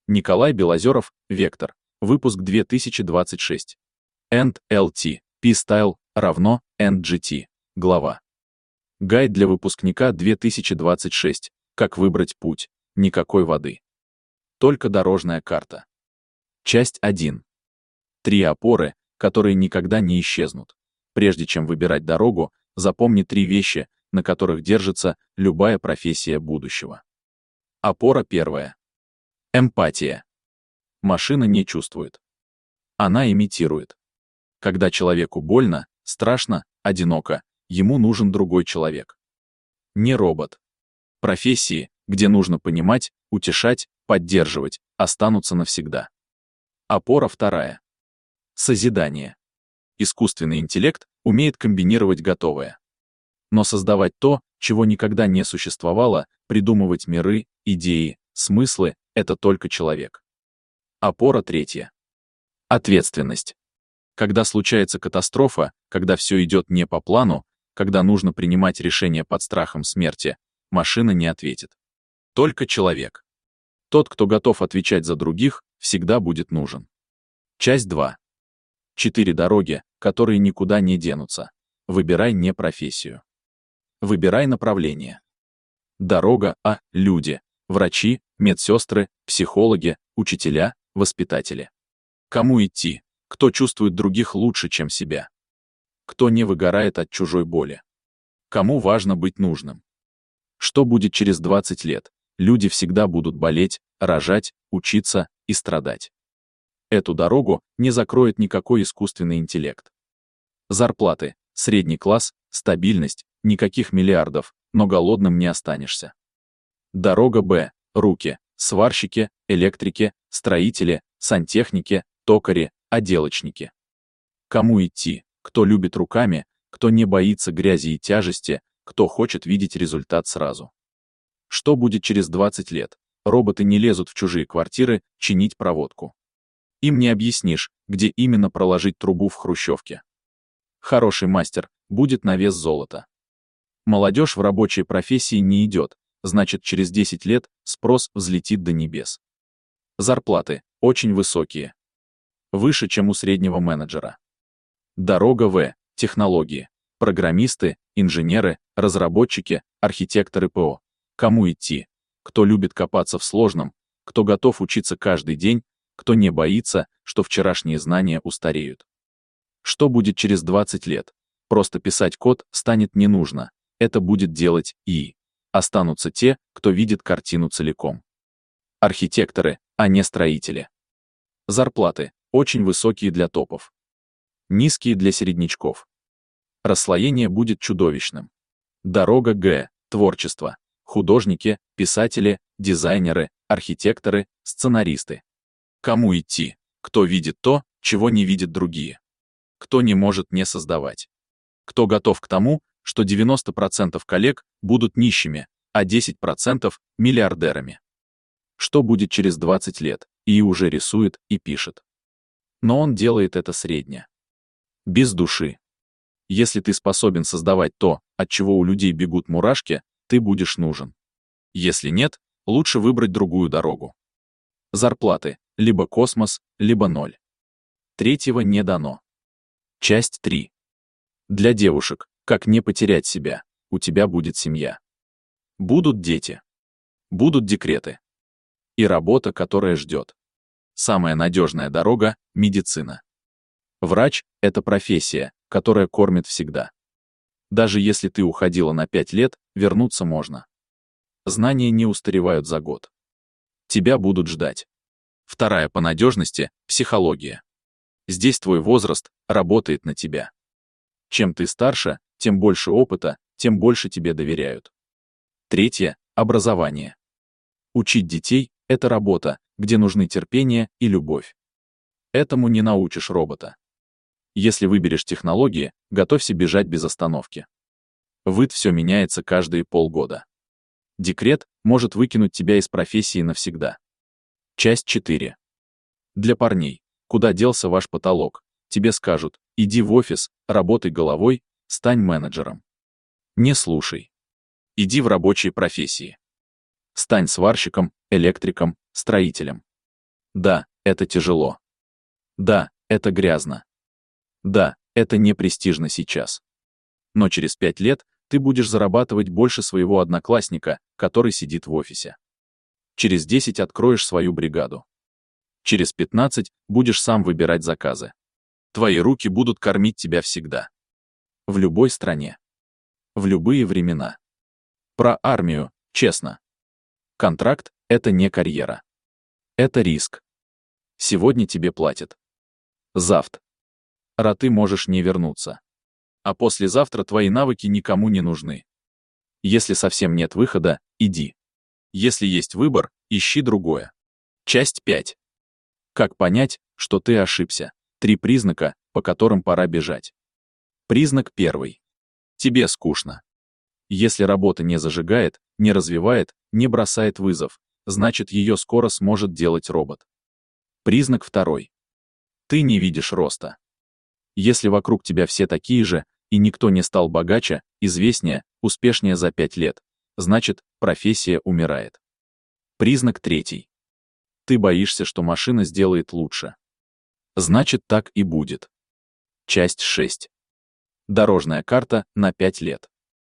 Николай Белозеров, Вектор. Выпуск 2026. End-LT. P-Style равно End-GT. Глава. Гайд для выпускника 2026. Как выбрать путь. Никакой воды. Только дорожная карта. Часть 1. 3 опоры, которые никогда не исчезнут. Прежде чем выбирать дорогу, запомни 3 вещи, на которых держится любая профессия будущего. Опора первая. Эмпатия. Машина не чувствует. Она имитирует. Когда человеку больно, страшно, одиноко, ему нужен другой человек. Не робот. Профессии, где нужно понимать, утешать, поддерживать, останутся навсегда. Опора вторая. Созидание. Искусственный интеллект умеет комбинировать готовое. Но создавать то, чего никогда не существовало, придумывать миры, идеи, смыслы — это только человек. Опора третья. Ответственность. Когда случается катастрофа, когда все идет не по плану, когда нужно принимать решения под страхом смерти, машина не ответит. Только человек. Тот, кто готов отвечать за других, всегда будет нужен. Часть 2. 4 дороги, которые никуда не денутся. Выбирай не профессию. Выбирай направление. Дорога А – люди. Врачи, медсестры, психологи, учителя, воспитатели. Кому идти? Кто чувствует других лучше, чем себя? Кто не выгорает от чужой боли? Кому важно быть нужным? Что будет через 20 лет? Люди всегда будут болеть, рожать, учиться и страдать. Эту дорогу не закроет никакой искусственный интеллект. Зарплаты, средний класс, стабильность, никаких миллиардов, но голодным не останешься. Дорога Б. Руки, сварщики, электрики, строители, сантехники, токари, отделочники. Кому идти? Кто любит руками, кто не боится грязи и тяжести, кто хочет видеть результат сразу. Что будет через 20 лет? Роботы не лезут в чужие квартиры чинить проводку. Им не объяснишь, где именно проложить трубу в хрущевке. Хороший мастер будет на вес золота. Молодежь в рабочие профессии не идет, значит, через 10 лет спрос взлетит до небес. Зарплаты очень высокие. Выше, чем у среднего менеджера. Дорога В. Технологии. Программисты, инженеры, разработчики, архитекторы ПО. Кому идти? Кто любит копаться в сложном, кто готов учиться каждый день, кто не боится, что вчерашние знания устареют. Что будет через 20 лет? Просто писать код станет не нужно. Это будет делать ИИ. Останутся те, кто видит картину целиком. Архитекторы, а не строители. Зарплаты очень высокие для топов. Низкие для середнячков. Расслоение будет чудовищным. Дорога Г. Творчество. Художники, писатели, дизайнеры, архитекторы, сценаристы. Кому идти? Кто видит то, чего не видят другие? Кто не может не создавать? Кто готов к тому, что 90% коллег будут нищими, а 10% — миллиардерами? Что будет через 20 лет? И уже рисует и пишет. Но он делает это средне. Без души. Если ты способен создавать то, от чего у людей бегут мурашки, ты будешь нужен. Если нет, лучше выбрать другую дорогу. Зарплаты — либо космос, либо ноль. Третьего не дано. Часть 3. Для девушек, как не потерять себя, у тебя будет семья. Будут дети. Будут декреты. И работа, которая ждет. Самая надежная дорога — медицина. Врач — это профессия, которая кормит всегда. Даже если ты уходила на 5 лет, вернуться можно. Знания не устаревают за год. Тебя будут ждать. Вторая по надежности — психология. Здесь твой возраст работает на тебя. Чем ты старше, тем больше опыта, тем больше тебе доверяют. Третье — образование. Учить детей — это работа, где нужны терпение и любовь. Этому не научишь робота. Если выберешь технологии, готовься бежать без остановки. Все меняется каждые полгода. Декрет может выкинуть тебя из профессии навсегда. Часть 4. Для парней. Куда делся ваш потолок? Тебе скажут: иди в офис, работай головой, стань менеджером. Не слушай. Иди в рабочие профессии. Стань сварщиком, электриком, строителем. Да, это тяжело. Да, это грязно. Да, это не престижно сейчас. Но через 5 лет ты будешь зарабатывать больше своего одноклассника, который сидит в офисе. Через 10 откроешь свою бригаду. Через 15 будешь сам выбирать заказы. Твои руки будут кормить тебя всегда. В любой стране. В любые времена. Про армию, честно. Контракт — это не карьера. Это риск. Сегодня тебе платят. Завтра ты можешь не вернуться. А послезавтра твои навыки никому не нужны. Если совсем нет выхода, иди. Если есть выбор, ищи другое. Часть 5. Как понять, что ты ошибся? 3 признака, по которым пора бежать. Признак 1. Тебе скучно. Если работа не зажигает, не развивает, не бросает вызов, значит, ее скоро сможет делать робот. Признак 2. Ты не видишь роста. Если вокруг тебя все такие же, и никто не стал богаче, известнее, успешнее за 5 лет, значит, профессия умирает. Признак 3. Ты боишься, что машина сделает лучше. Значит, так и будет. Часть 6. Дорожная карта на 5 лет.